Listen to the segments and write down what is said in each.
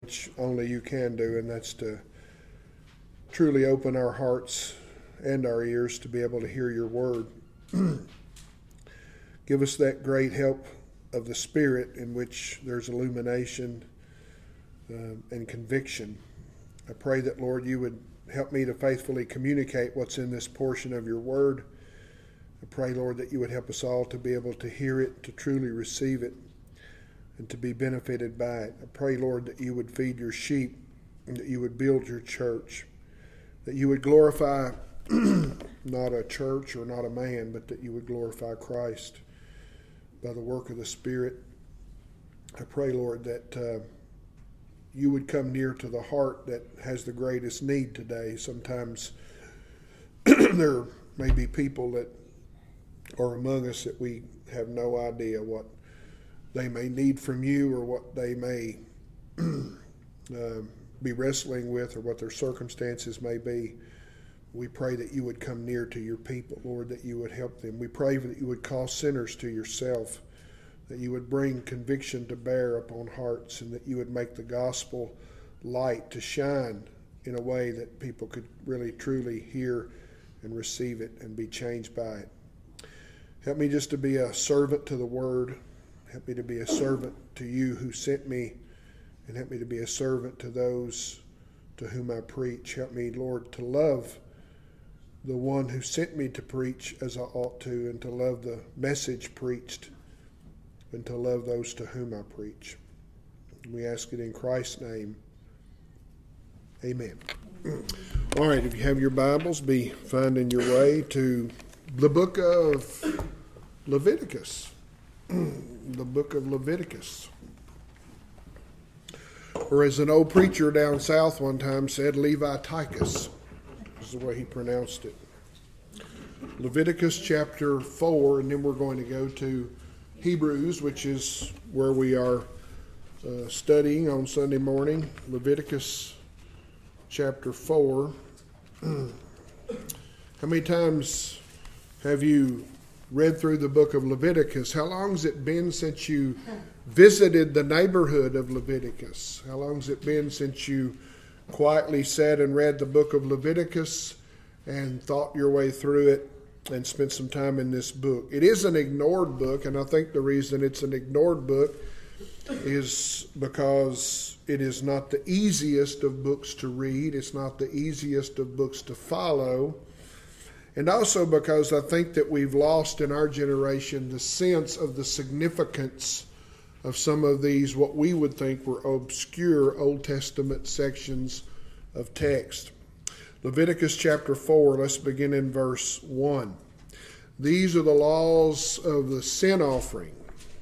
which only you can do, and that's to truly open our hearts and our ears to be able to hear your word. Give us that great help of the Spirit in which there's illumination and conviction. I pray that, Lord, you would help me to faithfully communicate what's in this portion of your word. I pray, Lord, that you would help us all to be able to hear it, to truly receive it, and to be benefited by it. I pray, Lord, that you would feed your sheep, and that you would build your church, that you would glorify not a church or not a man, but that you would glorify Christ by the work of the Spirit. I pray, Lord, that you would come near to the heart that has the greatest need today. Sometimes there may be people that are among us that we have no idea what they may need from you or what they may be wrestling with or what their circumstances may be. We pray that you would come near to your people, Lord, that you would help them. We pray that you would call sinners to yourself, that you would bring conviction to bear upon hearts, and that you would make the gospel light to shine in a way that people could really truly hear and receive it and be changed by it. Help me just to be a servant to the word. Help me to be a servant to you who sent me, and help me to be a servant to those to whom I preach. Help me, Lord, to love the one who sent me to preach as I ought to, and to love the message preached, and to love those to whom I preach. We ask it in Christ's name. Amen. All right, if you have your Bibles, be finding your way to the book of Leviticus. The book of Leviticus. Or as an old preacher down south one time said, Leviticus is the way he pronounced it. Leviticus chapter 4, and then we're going to go to Hebrews, which is where we are studying on Sunday morning. Leviticus chapter 4. How many times have you read through the book of Leviticus? How long has it been since you visited the neighborhood of Leviticus? How long has it been since you quietly sat and read the book of Leviticus and thought your way through it and spent some time in this book? It is an ignored book, and I think the reason it's an ignored book is because it is not the easiest of books to read. It's not the easiest of books to follow. And also because I think that we've lost in our generation the sense of the significance of some of these, what we would think were obscure Old Testament sections of text. Leviticus chapter 4, let's begin in verse 1. These are the laws of the sin offering.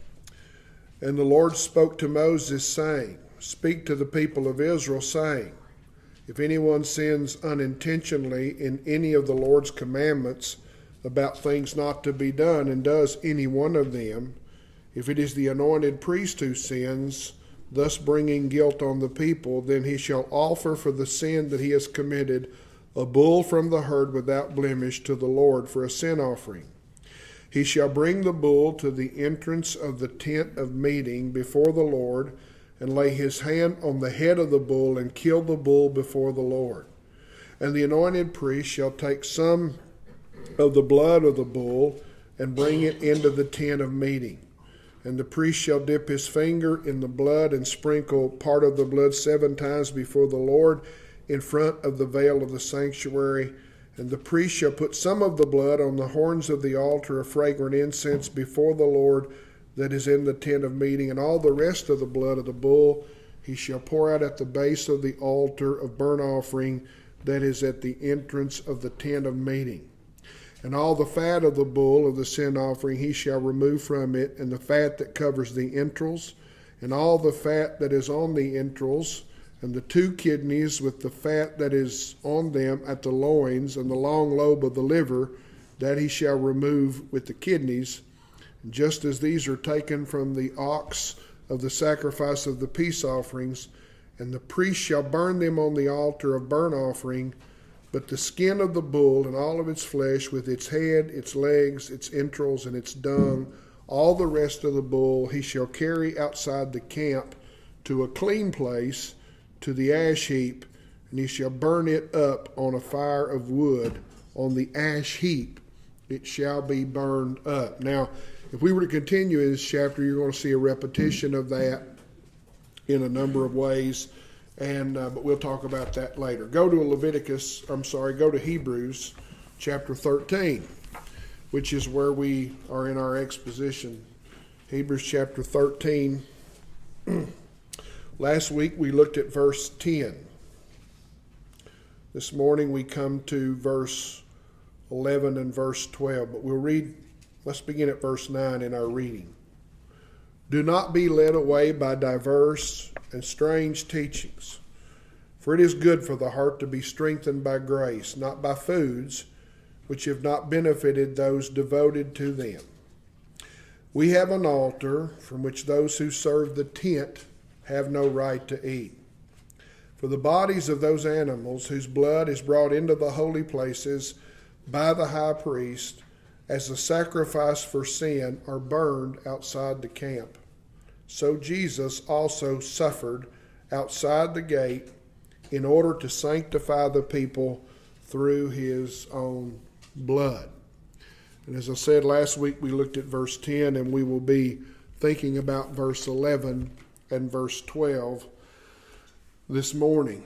And the Lord spoke to Moses, saying, Speak to the people of Israel, saying, If anyone sins unintentionally in any of the Lord's commandments about things not to be done, and does any one of them, if it is the anointed priest who sins, thus bringing guilt on the people, then he shall offer for the sin that he has committed a bull from the herd without blemish to the Lord for a sin offering. He shall bring the bull to the entrance of the tent of meeting before the Lord, and lay his hand on the head of the bull, and kill the bull before the Lord. And the anointed priest shall take some of the blood of the bull, and bring it into the tent of meeting. And the priest shall dip his finger in the blood, and sprinkle part of the blood 7 times before the Lord in front of the veil of the sanctuary. And the priest shall put some of the blood on the horns of the altar of fragrant incense before the Lord that is in the tent of meeting, and all the rest of the blood of the bull he shall pour out at the base of the altar of burnt offering that is at the entrance of the tent of meeting. And all the fat of the bull of the sin offering he shall remove from it, and the fat that covers the entrails, and all the fat that is on the entrails, and the 2 kidneys with the fat that is on them at the loins, and the long lobe of the liver, that he shall remove with the kidneys. And just as these are taken from the ox of the sacrifice of the peace offerings, and the priest shall burn them on the altar of burnt offering. But the skin of the bull and all of its flesh, with its head, its legs, its entrails, and its dung, all the rest of the bull he shall carry outside the camp to a clean place, to the ash heap, and he shall burn it up on a fire of wood. On the ash heap it shall be burned up. Now, if we were to continue in this chapter, you're going to see a repetition of that in a number of ways, but we'll talk about that later. Go to Hebrews chapter 13, which is where we are in our exposition. Hebrews chapter 13. Last week we looked at verse 10. This morning we come to verse 11 and verse 12, but let's begin at verse 9 in our reading. Do not be led away by diverse and strange teachings, for it is good for the heart to be strengthened by grace, not by foods which have not benefited those devoted to them. We have an altar from which those who serve the tent have no right to eat. For the bodies of those animals whose blood is brought into the holy places by the high priest as a sacrifice for sin are burned outside the camp. So Jesus also suffered outside the gate in order to sanctify the people through his own blood. And as I said last week, we looked at verse 10, and we will be thinking about verse 11 and verse 12 this morning.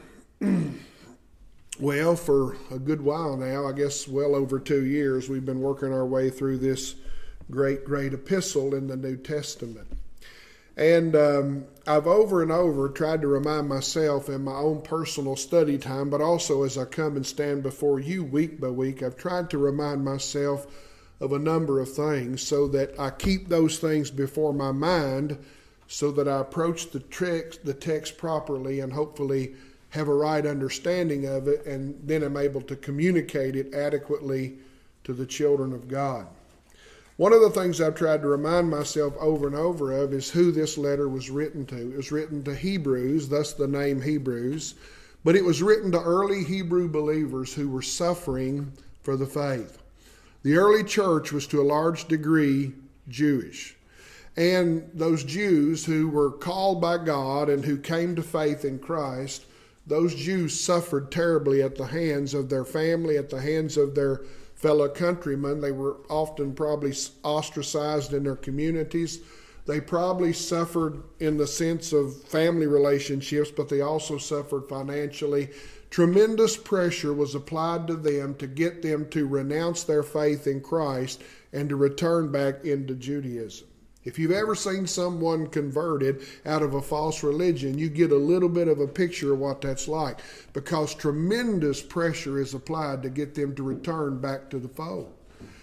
Well, for a good while now, I guess well over 2 years, we've been working our way through this great epistle in the New Testament. And I've over and over tried to remind myself in my own personal study time, but also as I come and stand before you week by week, I've tried to remind myself of a number of things so that I keep those things before my mind so that I approach the text properly and hopefully have a right understanding of it, and then I'm able to communicate it adequately to the children of God. One of the things I've tried to remind myself over and over of is who this letter was written to. It was written to Hebrews, thus the name Hebrews, but it was written to early Hebrew believers who were suffering for the faith. The early church was to a large degree Jewish. And those Jews who were called by God and who came to faith in Christ, those Jews suffered terribly at the hands of their family, at the hands of their fellow countrymen. They were often probably ostracized in their communities. They probably suffered in the sense of family relationships, but they also suffered financially. Tremendous pressure was applied to them to get them to renounce their faith in Christ and to return back into Judaism. If you've ever seen someone converted out of a false religion, you get a little bit of a picture of what that's like, because tremendous pressure is applied to get them to return back to the fold.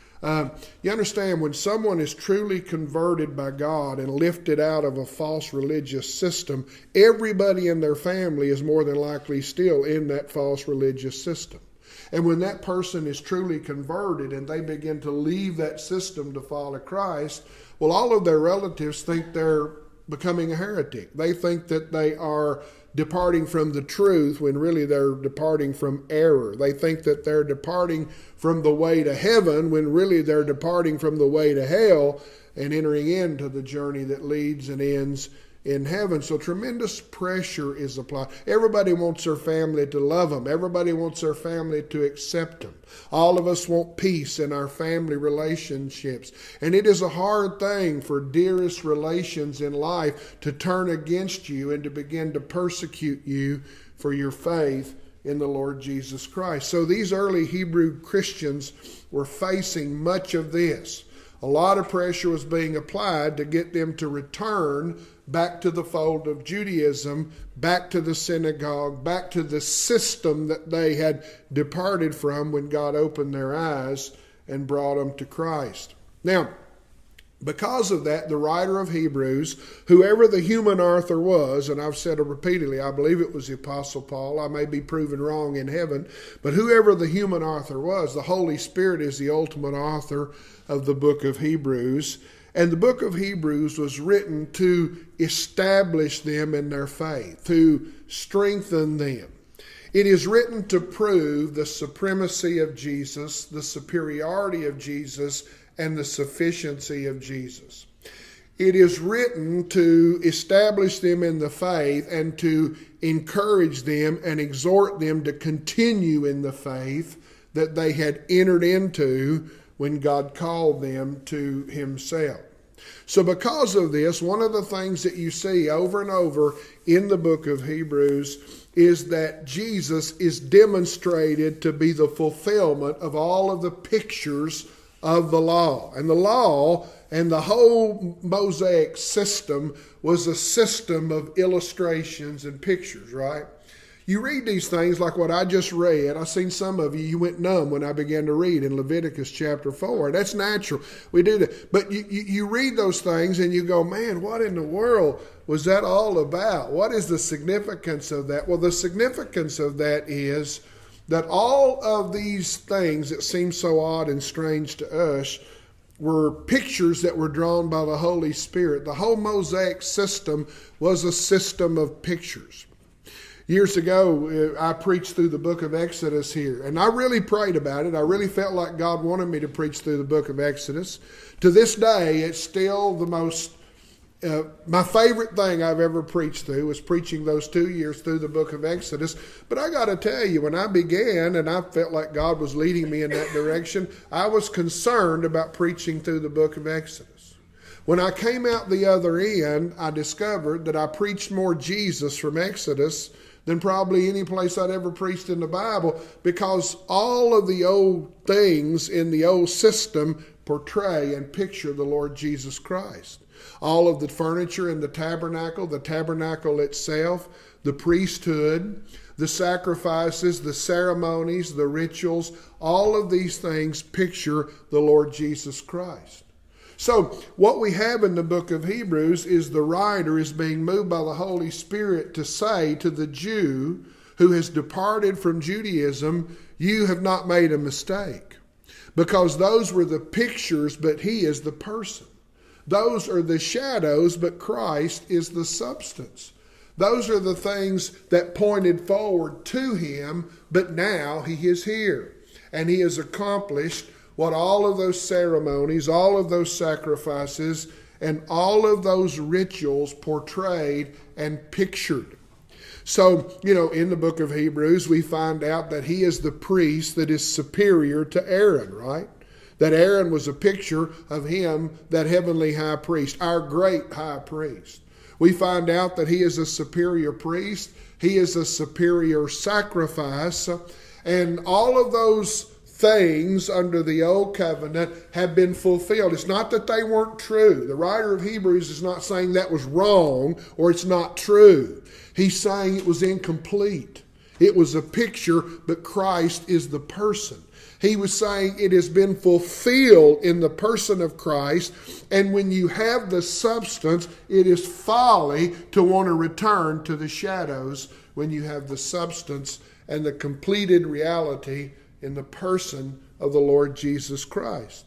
You understand, when someone is truly converted by God and lifted out of a false religious system, everybody in their family is more than likely still in that false religious system. And when that person is truly converted and they begin to leave that system to follow Christ, well, all of their relatives think they're becoming a heretic. They think that they are departing from the truth when really they're departing from error. They think that they're departing from the way to heaven when really they're departing from the way to hell and entering into the journey that leads and ends in heaven. So tremendous pressure is applied. Everybody wants their family to love them. Everybody wants their family to accept them. All of us want peace in our family relationships. And it is a hard thing for dearest relations in life to turn against you and to begin to persecute you for your faith in the Lord Jesus Christ. So these early Hebrew Christians were facing much of this. A lot of pressure was being applied to get them to return back to the fold of Judaism, back to the synagogue, back to the system that they had departed from when God opened their eyes and brought them to Christ. Now, because of that, the writer of Hebrews, whoever the human author was, and I've said it repeatedly, I believe it was the Apostle Paul. I may be proven wrong in heaven, but whoever the human author was, the Holy Spirit is the ultimate author of the book of Hebrews. And the book of Hebrews was written to establish them in their faith, to strengthen them. It is written to prove the supremacy of Jesus, the superiority of Jesus, and the sufficiency of Jesus. It is written to establish them in the faith and to encourage them and exhort them to continue in the faith that they had entered into when God called them to Himself. So because of this, one of the things that you see over and over in the book of Hebrews is that Jesus is demonstrated to be the fulfillment of all of the pictures of the law. And the law and the whole Mosaic system was a system of illustrations and pictures, right? You read these things like what I just read. I've seen some of you went numb when I began to read in Leviticus chapter 4. That's natural. We do that. But you read those things and you go, man, what in the world was that all about? What is the significance of that? Well, the significance of that is that all of these things that seem so odd and strange to us were pictures that were drawn by the Holy Spirit. The whole Mosaic system was a system of pictures. Years ago, I preached through the book of Exodus here, and I really prayed about it. I really felt like God wanted me to preach through the book of Exodus. To this day, it's still the most, my favorite thing I've ever preached through was preaching those 2 years through the book of Exodus. But I got to tell you, when I began and I felt like God was leading me in that direction, I was concerned about preaching through the book of Exodus. When I came out the other end, I discovered that I preached more Jesus from Exodus than probably any place I'd ever preached in the Bible, because all of the old things in the old system portray and picture the Lord Jesus Christ. All of the furniture in the tabernacle itself, the priesthood, the sacrifices, the ceremonies, the rituals, all of these things picture the Lord Jesus Christ. So what we have in the book of Hebrews is the writer is being moved by the Holy Spirit to say to the Jew who has departed from Judaism, you have not made a mistake. Because those were the pictures, but He is the person. Those are the shadows, but Christ is the substance. Those are the things that pointed forward to Him, but now He is here. And He has accomplished what all of those ceremonies, all of those sacrifices, and all of those rituals portrayed and pictured. So, in the book of Hebrews, we find out that He is the priest that is superior to Aaron, right? That Aaron was a picture of Him, that heavenly high priest, our great high priest. We find out that He is a superior priest. He is a superior sacrifice. And all of those things under the old covenant have been fulfilled. It's not that they weren't true. The writer of Hebrews is not saying that was wrong or it's not true. He's saying it was incomplete. It was a picture, but Christ is the person. He was saying it has been fulfilled in the person of Christ, and when you have the substance, it is folly to want to return to the shadows when you have the substance and the completed reality in the person of the Lord Jesus Christ.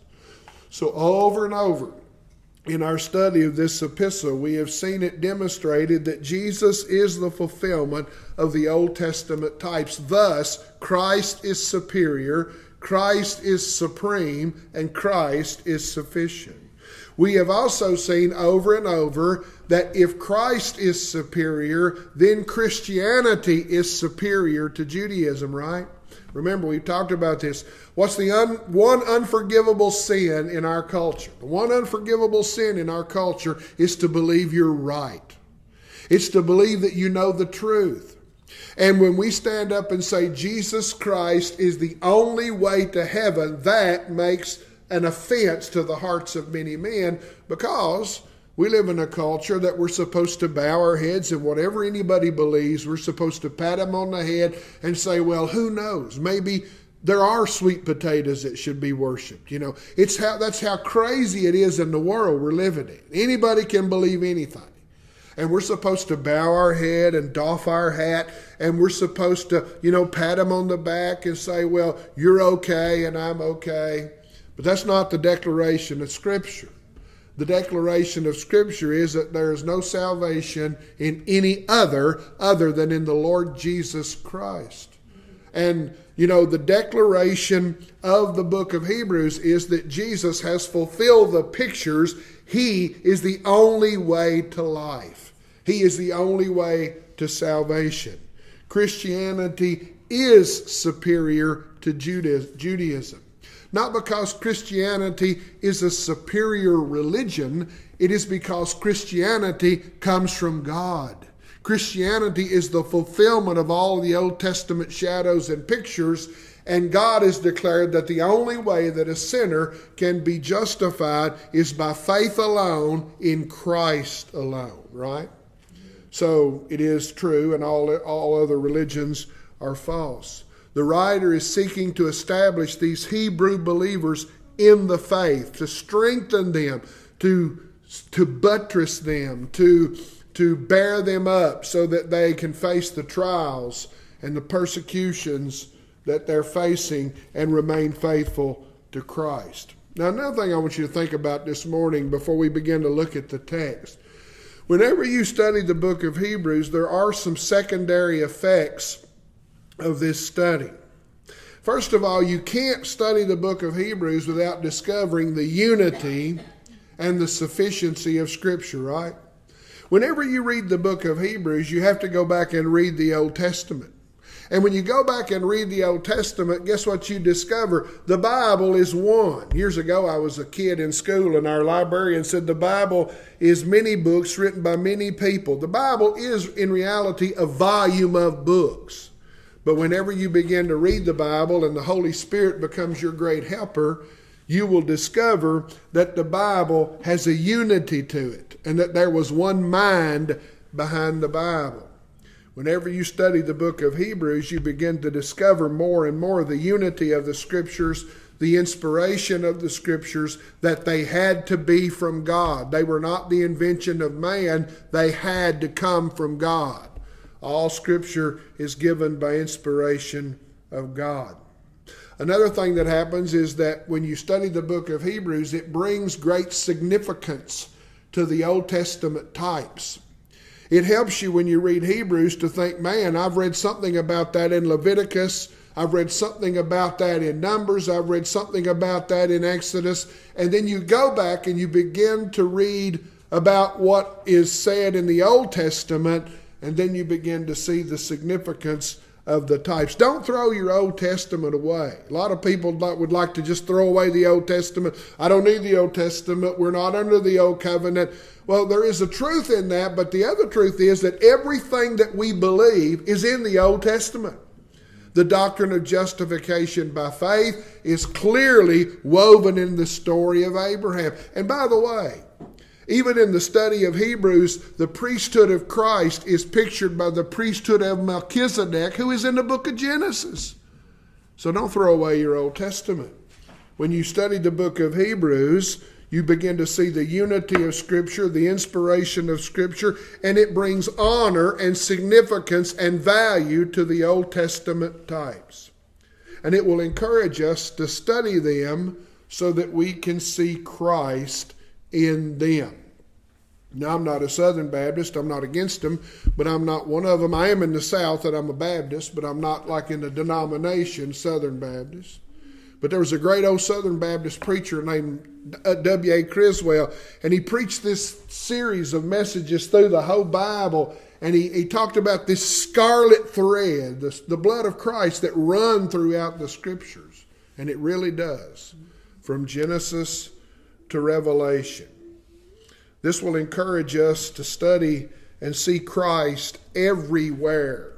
So over and over in our study of this epistle, we have seen it demonstrated that Jesus is the fulfillment of the Old Testament types. Thus, Christ is superior, Christ is supreme, and Christ is sufficient. We have also seen over and over that if Christ is superior, then Christianity is superior to Judaism, right? Remember, we talked about this. What's the one unforgivable sin in our culture? The one unforgivable sin in our culture is to believe you're right. It's to believe that you know the truth. And when we stand up and say Jesus Christ is the only way to heaven, that makes an offense to the hearts of many men, because we live in a culture that we're supposed to bow our heads and whatever anybody believes, we're supposed to pat them on the head and say, well, who knows? Maybe there are sweet potatoes that should be worshipped. That's how crazy it is in the world we're living in. Anybody can believe anything. And we're supposed to bow our head and doff our hat, and we're supposed to, pat them on the back and say, well, you're okay and I'm okay. But that's not the declaration of Scripture. The declaration of Scripture is that there is no salvation in any other than in the Lord Jesus Christ. And, you know, the declaration of the book of Hebrews is that Jesus has fulfilled the pictures. He is the only way to life. He is the only way to salvation. Christianity is superior to Judaism. Not because Christianity is a superior religion. It is because Christianity comes from God. Christianity is the fulfillment of all the Old Testament shadows and pictures, and God has declared that the only way that a sinner can be justified is by faith alone in Christ alone, right? So it is true, and all other religions are false. The writer is seeking to establish these Hebrew believers in the faith, to strengthen them, to buttress them, to bear them up so that they can face the trials and the persecutions that they're facing and remain faithful to Christ. Now, another thing I want you to think about this morning before we begin to look at the text. Whenever you study the book of Hebrews, there are some secondary effects of this study. First of all, you can't study the book of Hebrews without discovering the unity and the sufficiency of Scripture, right? Whenever you read the book of Hebrews, you have to go back and read the Old Testament. And when you go back and read the Old Testament, guess what you discover? The Bible is one. Years ago, I was a kid in school, and our librarian said the Bible is many books written by many people. The Bible is, in reality, a volume of books. But whenever you begin to read the Bible and the Holy Spirit becomes your great helper, you will discover that the Bible has a unity to it and that there was one mind behind the Bible. Whenever you study the book of Hebrews, you begin to discover more and more the unity of the Scriptures, the inspiration of the Scriptures, that they had to be from God. They were not the invention of man. They had to come from God. All Scripture is given by inspiration of God. Another thing that happens is that when you study the book of Hebrews, it brings great significance to the Old Testament types. It helps you when you read Hebrews to think, man, I've read something about that in Leviticus. I've read something about that in Numbers. I've read something about that in Exodus. And then you go back and you begin to read about what is said in the Old Testament, and then you begin to see the significance of the types. Don't throw your Old Testament away. A lot of people would like to just throw away the Old Testament. I don't need the Old Testament. We're not under the Old Covenant. Well, there is a truth in that, but the other truth is that everything that we believe is in the Old Testament. The doctrine of justification by faith is clearly woven in the story of Abraham. And by the way, even in the study of Hebrews, the priesthood of Christ is pictured by the priesthood of Melchizedek, who is in the book of Genesis. So don't throw away your Old Testament. When you study the book of Hebrews, you begin to see the unity of Scripture, the inspiration of Scripture, and it brings honor and significance and value to the Old Testament types. And it will encourage us to study them so that we can see Christ in them. Now, I'm not a Southern Baptist. I'm not against them, but I'm not one of them. I am in the South and I'm a Baptist, but I'm not like in the denomination Southern Baptist. But there was a great old Southern Baptist preacher named W.A. Criswell, and he preached this series of messages through the whole Bible, and he talked about this scarlet thread, the blood of Christ that run throughout the Scriptures, and it really does, from Genesis to Revelation. This will encourage us to study and see Christ everywhere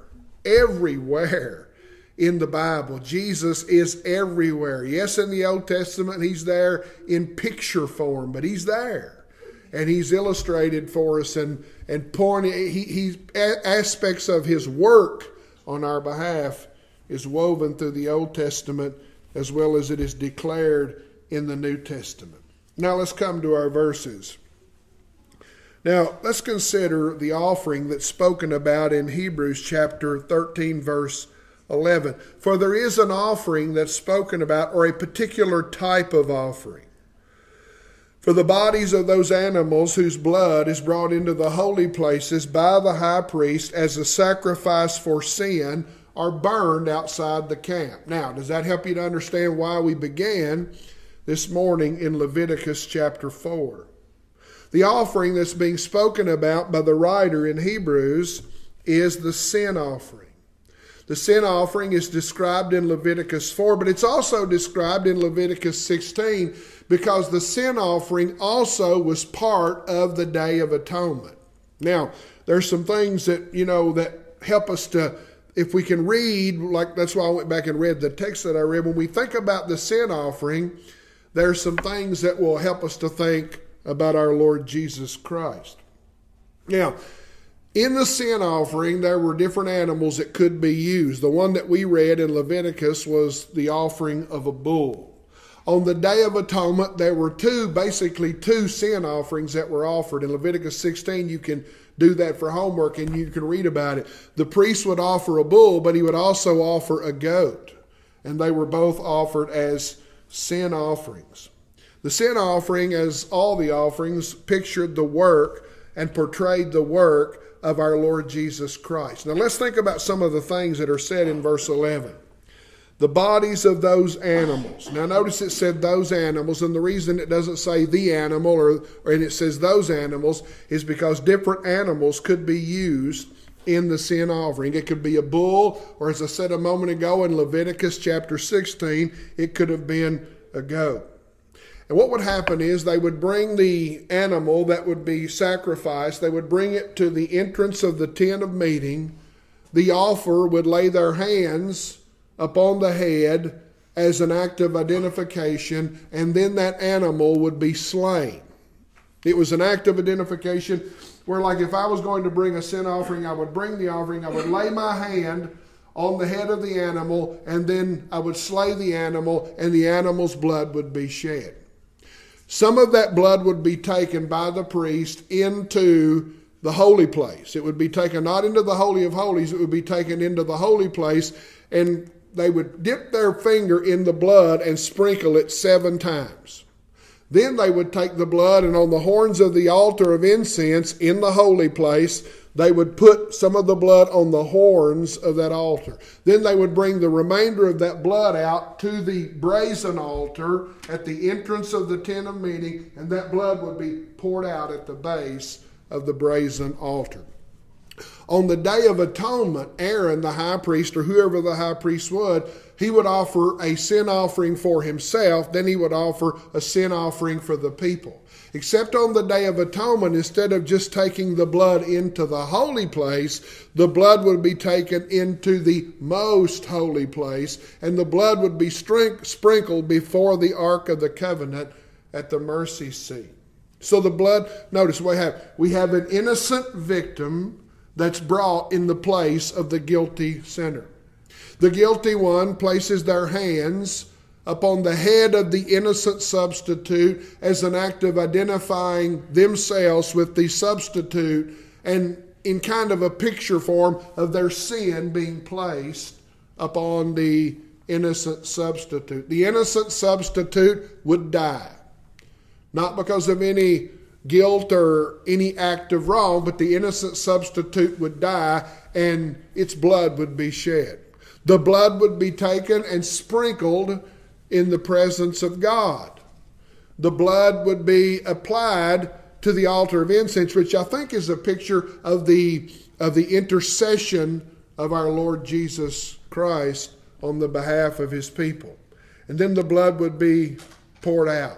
in the Bible. Jesus is everywhere. Yes, in the Old Testament, He's there in picture form, but He's there. And He's illustrated for us and pointing, aspects of His work on our behalf is woven through the Old Testament as well as it is declared in the New Testament. Now let's come to our verses. Now, let's consider the offering that's spoken about in Hebrews chapter 13, verse 11. For there is an offering that's spoken about, or a particular type of offering. For the bodies of those animals whose blood is brought into the holy places by the high priest as a sacrifice for sin are burned outside the camp. Now, does that help you to understand why we began this morning in Leviticus chapter 4? The offering that's being spoken about by the writer in Hebrews is the sin offering. The sin offering is described in Leviticus 4, but it's also described in Leviticus 16 because the sin offering also was part of the Day of Atonement. Now, there's some things that, that help us to, if we can read, like that's why I went back and read the text that I read. When we think about the sin offering, there's some things that will help us to think about our Lord Jesus Christ. Now, in the sin offering, there were different animals that could be used. The one that we read in Leviticus was the offering of a bull. On the Day of Atonement, there were basically two sin offerings that were offered. In Leviticus 16, you can do that for homework and you can read about it. The priest would offer a bull, but he would also offer a goat. And they were both offered as sin offerings. The sin offering, as all the offerings, pictured the work and portrayed the work of our Lord Jesus Christ. Now let's think about some of the things that are said in verse 11. The bodies of those animals. Now notice it said those animals, and the reason it doesn't say the animal and it says those animals is because different animals could be used in the sin offering. It could be a bull, or as I said a moment ago in Leviticus chapter 16, it could have been a goat. And what would happen is they would bring the animal that would be sacrificed, they would bring it to the entrance of the tent of meeting. The offerer would lay their hands upon the head as an act of identification, and then that animal would be slain. It was an act of identification where, like, if I was going to bring a sin offering, I would bring the offering, I would lay my hand on the head of the animal, and then I would slay the animal, and the animal's blood would be shed. Some of that blood would be taken by the priest into the holy place. It would be taken not into the Holy of Holies, it would be taken into the holy place, and they would dip their finger in the blood and sprinkle it 7 times. Then they would take the blood, and on the horns of the altar of incense in the holy place, they would put some of the blood on the horns of that altar. Then they would bring the remainder of that blood out to the brazen altar at the entrance of the tent of meeting, and that blood would be poured out at the base of the brazen altar. On the Day of Atonement, Aaron, the high priest, or whoever the high priest would, he would offer a sin offering for himself, then he would offer a sin offering for the people. Except on the Day of Atonement, instead of just taking the blood into the holy place, the blood would be taken into the most holy place, and the blood would be sprinkled before the Ark of the Covenant at the mercy seat. So the blood, notice we have an innocent victim that's brought in the place of the guilty sinner. The guilty one places their hands upon the head of the innocent substitute as an act of identifying themselves with the substitute, and in kind of a picture form of their sin being placed upon the innocent substitute. The innocent substitute would die, not because of any guilt or any act of wrong, but the innocent substitute would die and its blood would be shed. The blood would be taken and sprinkled in the presence of God. The blood would be applied to the altar of incense, which I think is a picture of the intercession of our Lord Jesus Christ on the behalf of his people. And then the blood would be poured out.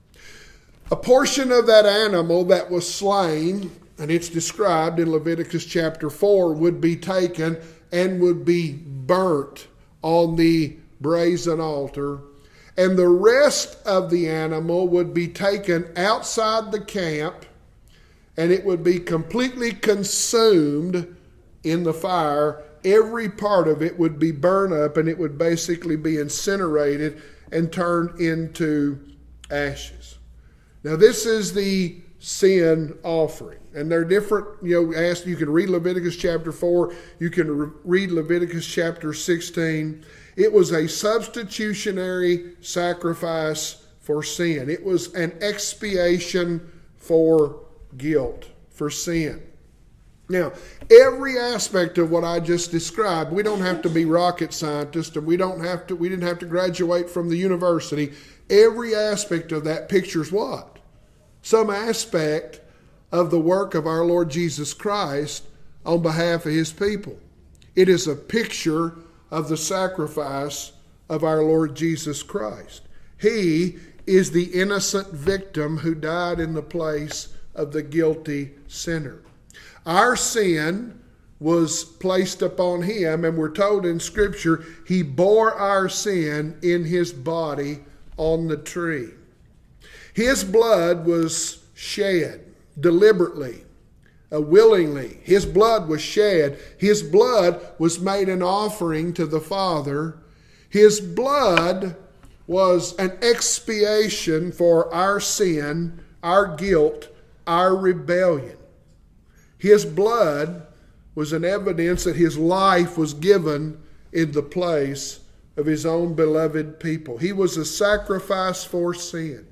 A portion of that animal that was slain, and it's described in Leviticus chapter 4, would be taken and would be burnt on the brazen altar. And the rest of the animal would be taken outside the camp, and it would be completely consumed in the fire. Every part of it would be burned up, and it would basically be incinerated and turned into ashes. Now, this is the sin offering. And they're different, you can read Leviticus chapter 4, you can read Leviticus chapter 16. It was a substitutionary sacrifice for sin. It was an expiation for guilt, for sin. Now, every aspect of what I just described, we don't have to be rocket scientists, and we didn't have to graduate from the university. Every aspect of that pictures what? Some aspect of the work of our Lord Jesus Christ on behalf of His people. It is a picture of the sacrifice of our Lord Jesus Christ. He is the innocent victim who died in the place of the guilty sinner. Our sin was placed upon Him, and we're told in Scripture, He bore our sin in His body on the tree. His blood was shed deliberately, willingly. His blood was shed. His blood was made an offering to the Father. His blood was an expiation for our sin, our guilt, our rebellion. His blood was an evidence that His life was given in the place of His own beloved people. He was a sacrifice for sin.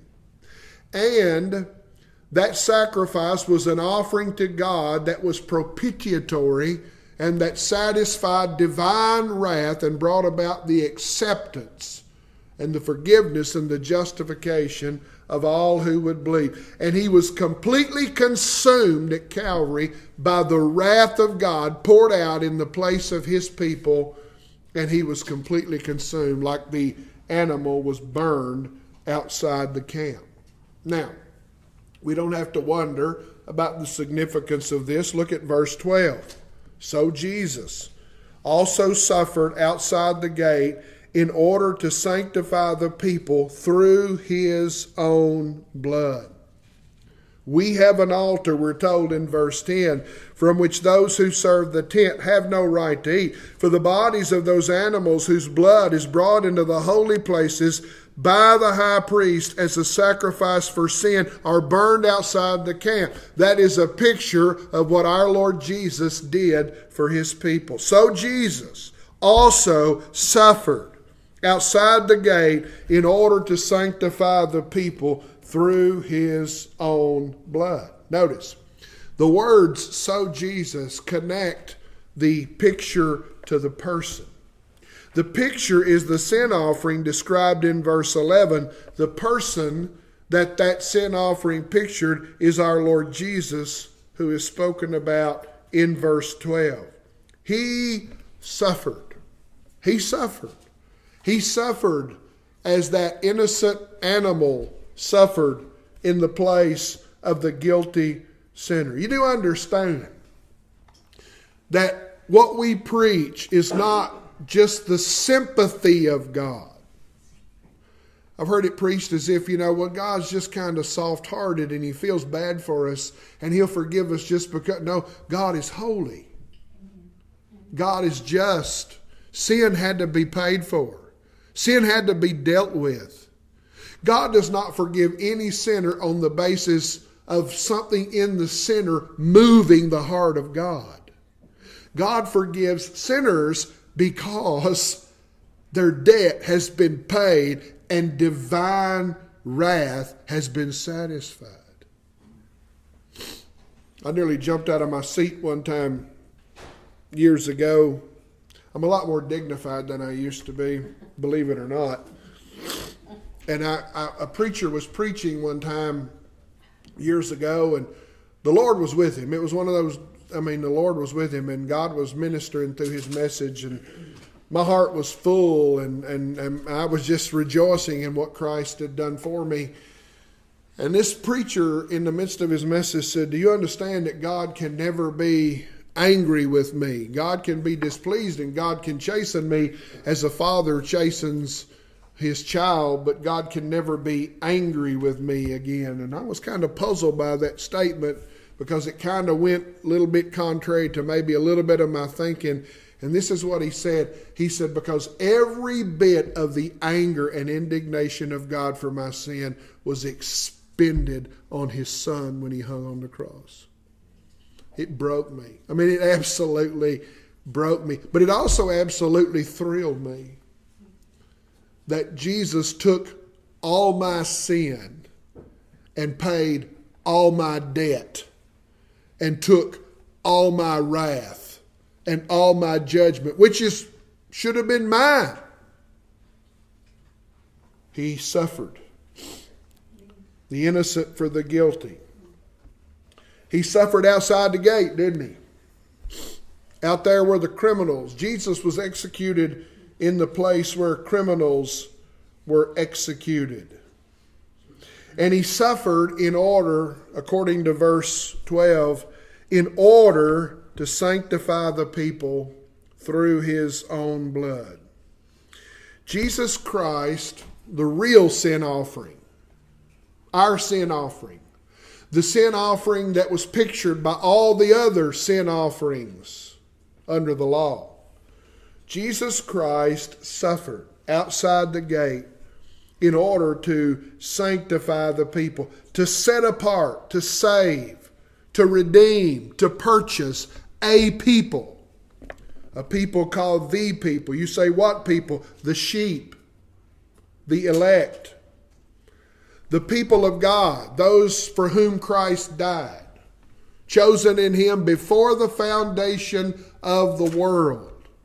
And that sacrifice was an offering to God that was propitiatory and that satisfied divine wrath and brought about the acceptance and the forgiveness and the justification of all who would believe. And He was completely consumed at Calvary by the wrath of God poured out in the place of His people, and He was completely consumed like the animal was burned outside the camp. Now, we don't have to wonder about the significance of this. Look at verse 12. So Jesus also suffered outside the gate in order to sanctify the people through His own blood. We have an altar, we're told in verse 10, from which those who serve the tent have no right to eat. For the bodies of those animals whose blood is brought into the holy places by the high priest as a sacrifice for sin are burned outside the camp. That is a picture of what our Lord Jesus did for His people. So Jesus also suffered outside the gate in order to sanctify the people through His own blood. Notice, the words "so Jesus" connect the picture to the person. The picture is the sin offering described in verse 11. The person that sin offering pictured is our Lord Jesus, who is spoken about in verse 12. He suffered. He suffered. He suffered as that innocent animal suffered in the place of the guilty sinner. You do understand that what we preach is not just the sympathy of God. I've heard it preached as if, God's just kind of soft-hearted and He feels bad for us and He'll forgive us just because. No, God is holy. God is just. Sin had to be paid for. Sin had to be dealt with. God does not forgive any sinner on the basis of something in the sinner moving the heart of God. God forgives sinners because their debt has been paid and divine wrath has been satisfied. I nearly jumped out of my seat one time years ago. I'm a lot more dignified than I used to be, believe it or not. And a preacher was preaching one time years ago, and the Lord was with him. It was one of those, the Lord was with him, and God was ministering through his message, and my heart was full, and I was just rejoicing in what Christ had done for me. And this preacher, in the midst of his message, said, "Do you understand that God can never be angry with me? God can be displeased, and God can chasten me as a father chastens his child, but God can never be angry with me again." And I was kind of puzzled by that statement because it kind of went a little bit contrary to maybe a little bit of my thinking. And this is what he said. He said, because every bit of the anger and indignation of God for my sin was expended on his son when he hung on the cross. It broke me. It absolutely broke me. But it also absolutely thrilled me that Jesus took all my sin and paid all my debt and took all my wrath and all my judgment, which should have been mine. He suffered. The innocent for the guilty. He suffered outside the gate, didn't he? Out there were the criminals. Jesus was executed in the place where criminals were executed. And he suffered in order, according to verse 12, in order to sanctify the people through his own blood. Jesus Christ, the real sin offering, our sin offering, the sin offering that was pictured by all the other sin offerings under the law. Jesus Christ suffered outside the gate in order to sanctify the people, to set apart, to save, to redeem, to purchase a people called the people. You say, what people? The sheep, the elect, the people of God, those for whom Christ died, chosen in him before the foundation of the world.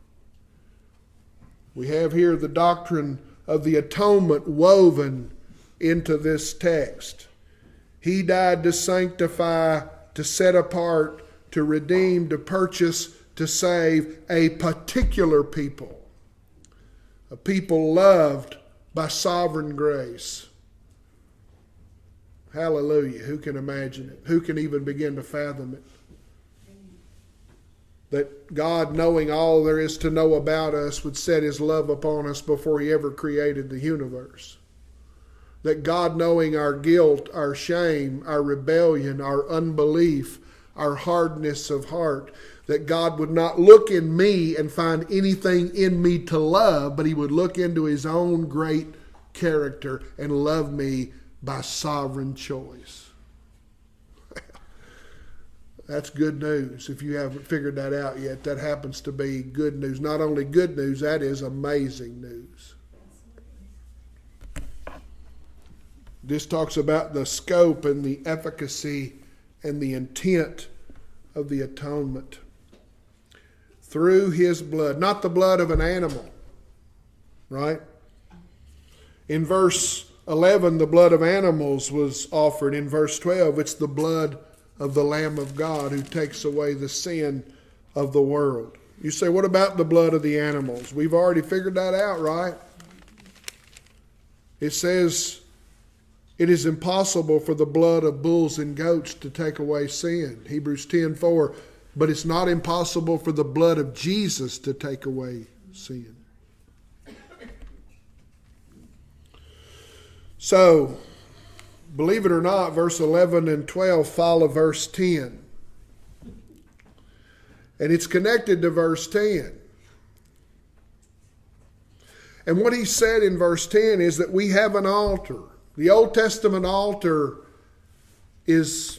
We have here the doctrine of the atonement woven into this text. He died to sanctify, to set apart, to redeem, to purchase, to save a particular people. A people loved by sovereign grace. Hallelujah. Who can imagine it? Who can even begin to fathom it? That God, knowing all there is to know about us, would set his love upon us before he ever created the universe. That God, knowing our guilt, our shame, our rebellion, our unbelief, our hardness of heart, that God would not look in me and find anything in me to love, but he would look into his own great character and love me by sovereign choice. That's good news. If you haven't figured that out yet, that happens to be good news. Not only good news, that is amazing news. This talks about the scope and the efficacy and the intent of the atonement. Through his blood, not the blood of an animal, right? In verse 11, the blood of animals was offered. In verse 12, it's the blood of the Lamb of God who takes away the sin of the world. You say, what about the blood of the animals? We've already figured that out, right? It says it is impossible for the blood of bulls and goats to take away sin. Hebrews 10:4. But it's not impossible for the blood of Jesus to take away sin. So, believe it or not, verse 11 and 12 follow verse 10. And it's connected to verse 10. And what he said in verse 10 is that we have an altar. The Old Testament altar is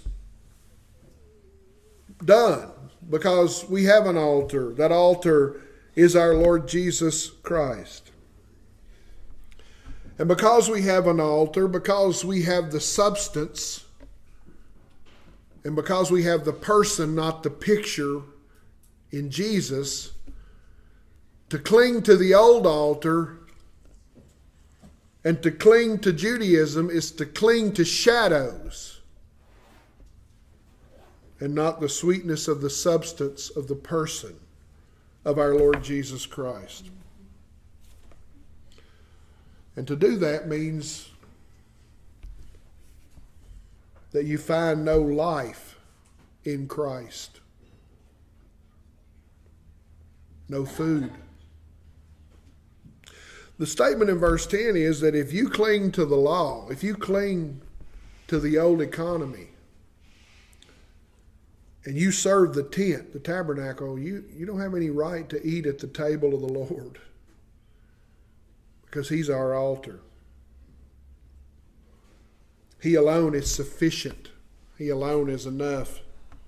done because we have an altar. That altar is our Lord Jesus Christ. And because we have an altar, because we have the substance, and because we have the person, not the picture, in Jesus, to cling to the old altar and to cling to Judaism is to cling to shadows and not the sweetness of the substance of the person of our Lord Jesus Christ. And to do that means that you find no life in Christ. No food. The statement in verse 10 is that if you cling to the law, if you cling to the old economy, and you serve the tent, the tabernacle, you don't have any right to eat at the table of the Lord. Because he's our altar. He alone is sufficient. He alone is enough.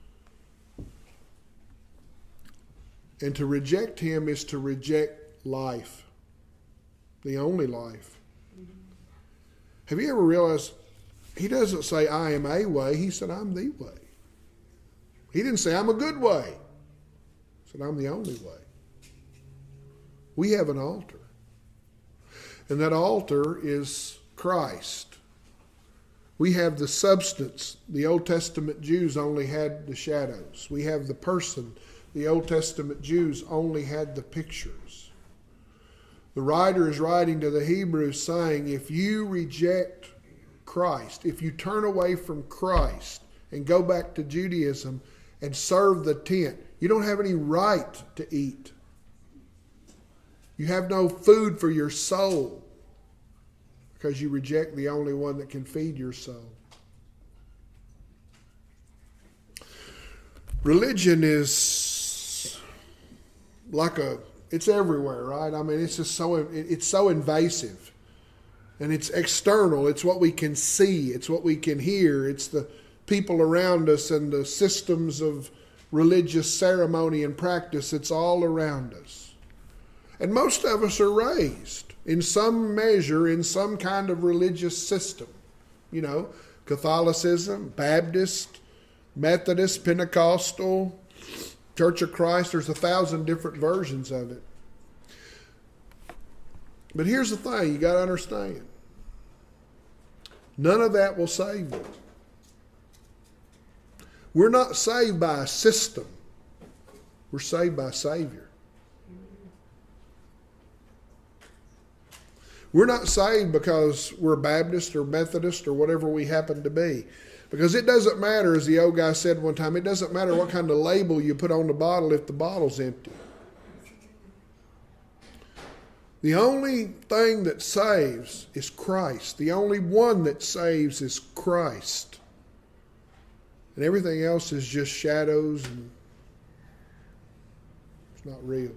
And to reject him is to reject life. The only life. Have you ever realized he doesn't say I am a way, he said I'm the way. He didn't say, I'm a good way. He said, I'm the only way. We have an altar. And that altar is Christ. We have the substance. The Old Testament Jews only had the shadows. We have the person. The Old Testament Jews only had the pictures. The writer is writing to the Hebrews saying, if you reject Christ, if you turn away from Christ and go back to Judaism and serve the tent, you don't have any right to eat. You have no food for your soul because you reject the only one that can feed your soul. Religion is like it's everywhere, right? I mean, it's just it's so invasive. And it's external. It's what we can see. It's what we can hear. It's the people around us and the systems of religious ceremony and practice. It's all around us. And most of us are raised in some measure in some kind of religious system. You know, Catholicism, Baptist, Methodist, Pentecostal, Church of Christ. There's 1,000 different versions of it. But here's the thing you got to understand. None of that will save you. We're not saved by a system. We're saved by a Savior. We're not saved because we're Baptist or Methodist or whatever we happen to be. Because it doesn't matter, as the old guy said one time, it doesn't matter what kind of label you put on the bottle if the bottle's empty. The only thing that saves is Christ. The only one that saves is Christ. And everything else is just shadows and it's not real.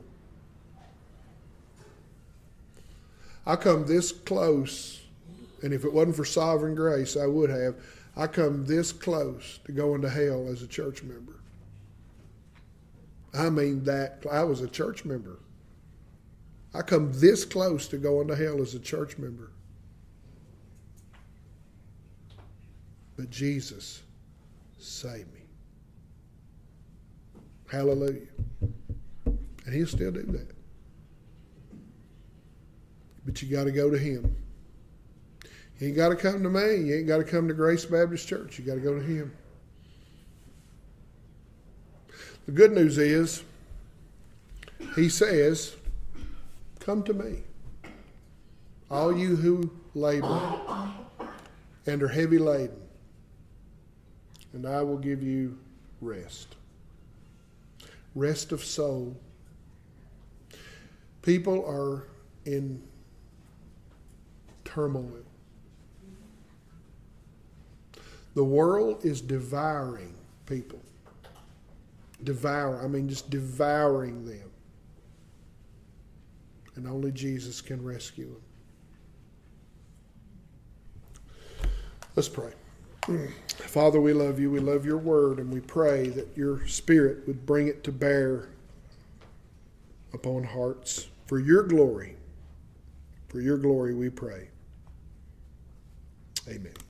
I come this close, and if it wasn't for sovereign grace, I would have. I come this close to going to hell as a church member. I mean that. I was a church member. I come this close to going to hell as a church member. But Jesus saved me. Hallelujah. And He'll still do that. But you got to go to Him. You ain't got to come to me. You ain't got to come to Grace Baptist Church. You got to go to Him. The good news is, He says, come to me, all you who labor and are heavy laden, and I will give you rest. Rest of soul. People are in turmoil. The world is devouring people. Just devouring them. And only Jesus can rescue them. Let's pray. Father, we love you. We love your word, and we pray that your Spirit would bring it to bear upon hearts for your glory. For your glory we pray. Amen.